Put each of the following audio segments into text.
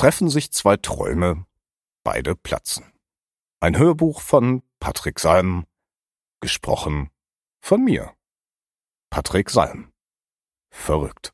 treffen sich zwei Träume, beide platzen. Ein Hörbuch von Patrick Salm, gesprochen von mir, Patrick Salm. Verrückt.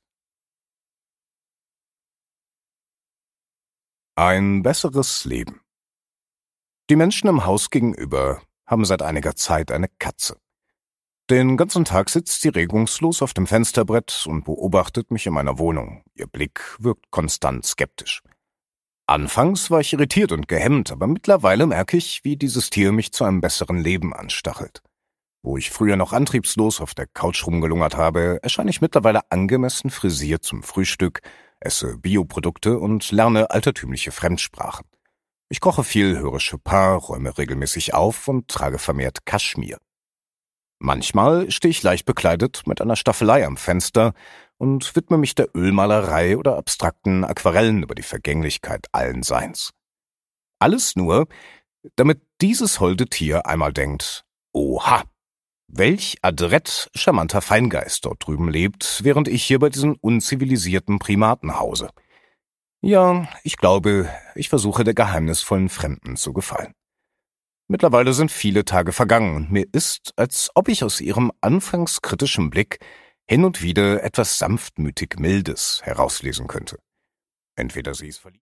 Ein besseres Leben. Die Menschen im Haus gegenüber haben seit einiger Zeit eine Katze. Den ganzen Tag sitzt sie regungslos auf dem Fensterbrett und beobachtet mich in meiner Wohnung. Ihr Blick wirkt konstant skeptisch. Anfangs war ich irritiert und gehemmt, aber mittlerweile merke ich, wie dieses Tier mich zu einem besseren Leben anstachelt. Wo ich früher noch antriebslos auf der Couch rumgelungert habe, erscheine ich mittlerweile angemessen frisiert zum Frühstück, esse Bioprodukte und lerne altertümliche Fremdsprachen. Ich koche viel, höre Chopin, räume regelmäßig auf und trage vermehrt Kaschmir. Manchmal stehe ich leicht bekleidet mit einer Staffelei am Fenster und widme mich der Ölmalerei oder abstrakten Aquarellen über die Vergänglichkeit allen Seins. Alles nur, damit dieses holde Tier einmal denkt, oha, welch adrett charmanter Feingeist dort drüben lebt, während ich hier bei diesen unzivilisierten Primaten hause. Ja, ich glaube, ich versuche der geheimnisvollen Fremden zu gefallen. Mittlerweile sind viele Tage vergangen und mir ist, als ob ich aus ihrem anfangs kritischen Blick hin und wieder etwas sanftmütig Mildes herauslesen könnte. Entweder sie ist verliebt.